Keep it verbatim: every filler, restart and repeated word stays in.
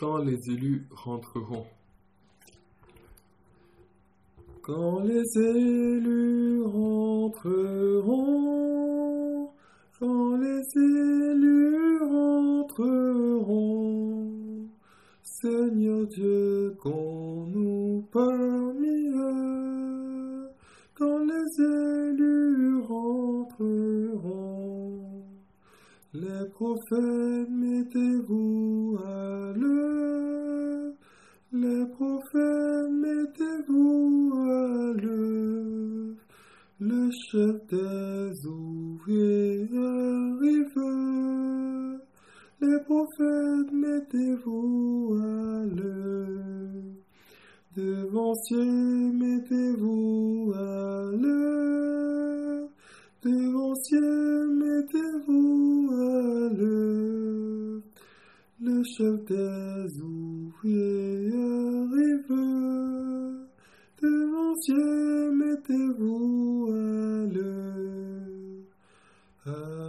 quand les élus rentreront. Quand les élus rentreront, quand les élus rentreront, Seigneur Dieu, qu'on nous parmi eux, quand les élus rentreront, les prophètes, mettez-vous à l'œuvre, les prophètes, mettez-vous à l'œuvre, le chef des ouvriers arrive, les prophètes, mettez-vous à l'œuvre, devanciers, mettez-vous à l'œuvre, devanciers, mettez-vous à l'œuvre, le chef des ouvriers arrive, devanciers, mettez-vous à l'œuvre.